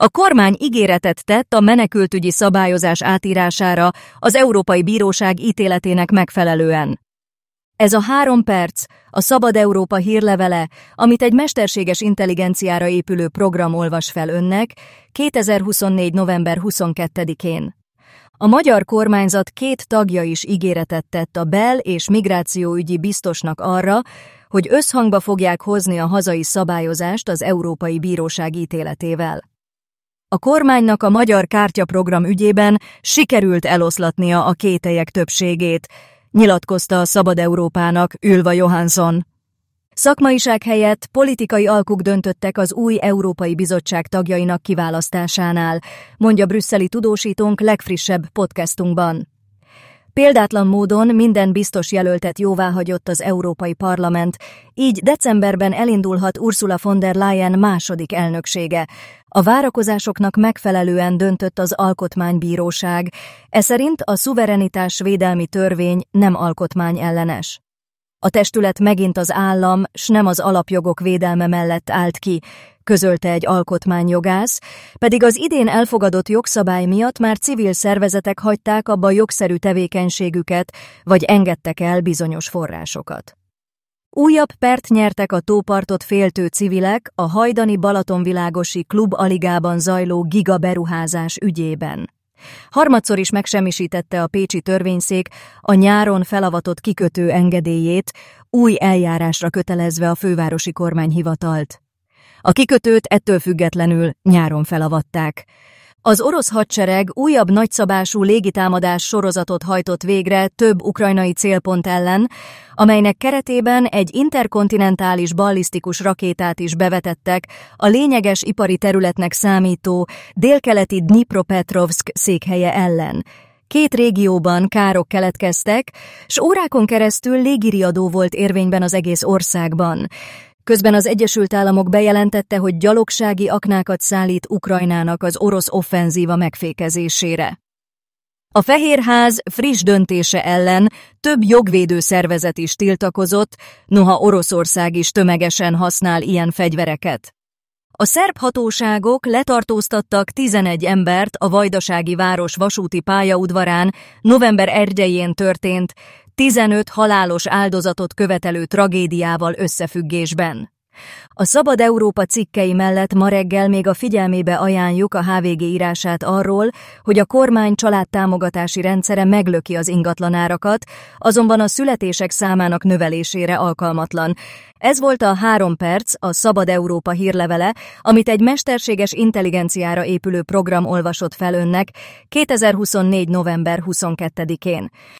A kormány ígéretet tett a menekültügyi szabályozás átírására az Európai Bíróság ítéletének megfelelően. Ez a 3 perc, a Szabad Európa hírlevele, amit egy mesterséges intelligenciára épülő program olvas fel önnek 2024. november 22-én. A magyar kormányzat 2 tagja is ígéretet tett a bel- és migrációügyi biztosnak arra, hogy összhangba fogják hozni a hazai szabályozást az Európai Bíróság ítéletével. A kormánynak a magyar kártyaprogram ügyében sikerült eloszlatnia a kételyek többségét, nyilatkozta a Szabad Európának Ylva Johansson. Szakmaiság helyett politikai alkuk döntöttek az új Európai Bizottság tagjainak kiválasztásánál, mondja brüsszeli tudósítónk legfrissebb podcastunkban. Példátlan módon minden biztos jelöltet jóváhagyott az Európai Parlament, így decemberben elindulhat Ursula von der Leyen második elnöksége. A várakozásoknak megfelelően döntött az Alkotmánybíróság, eszerint a szuverenitásvédelmi törvény nem alkotmányellenes. A testület megint az állam, s nem az alapjogok védelme mellett állt ki, közölte egy alkotmányjogász, pedig az idén elfogadott jogszabály miatt már civil szervezetek hagyták abba jogszerű tevékenységüket, vagy engedtek el bizonyos forrásokat. Újabb pert nyertek a tópartot féltő civilek a hajdani Balatonvilágosi Klub Aligában zajló gigaberuházás ügyében. Harmadszor is megsemmisítette a pécsi törvényszék a nyáron felavatott kikötő engedélyét, új eljárásra kötelezve a fővárosi kormányhivatalt. A kikötőt ettől függetlenül nyáron felavatták. Az orosz hadsereg újabb nagyszabású légitámadás sorozatot hajtott végre több ukrajnai célpont ellen, amelynek keretében egy interkontinentális ballisztikus rakétát is bevetettek a lényeges ipari területnek számító délkeleti Dnipropetrovszk székhelye ellen. 2 régióban károk keletkeztek, s órákon keresztül légiriadó volt érvényben az egész országban. Közben az Egyesült Államok bejelentette, hogy gyalogsági aknákat szállít Ukrajnának az orosz offenzíva megfékezésére. A Fehérház friss döntése ellen több jogvédő szervezet is tiltakozott, noha Oroszország is tömegesen használ ilyen fegyvereket. A szerb hatóságok letartóztattak 11 embert a vajdasági város vasúti pályaudvarán november 1-jén történt, 15 halálos áldozatot követelő tragédiával összefüggésben. A Szabad Európa cikkei mellett ma reggel még a figyelmébe ajánljuk a HVG írását arról, hogy a kormány családtámogatási rendszere meglöki az ingatlanárakat, azonban a születések számának növelésére alkalmatlan. Ez volt a 3 perc, a Szabad Európa hírlevele, amit egy mesterséges intelligenciára épülő program olvasott fel önnek 2024. november 22-én.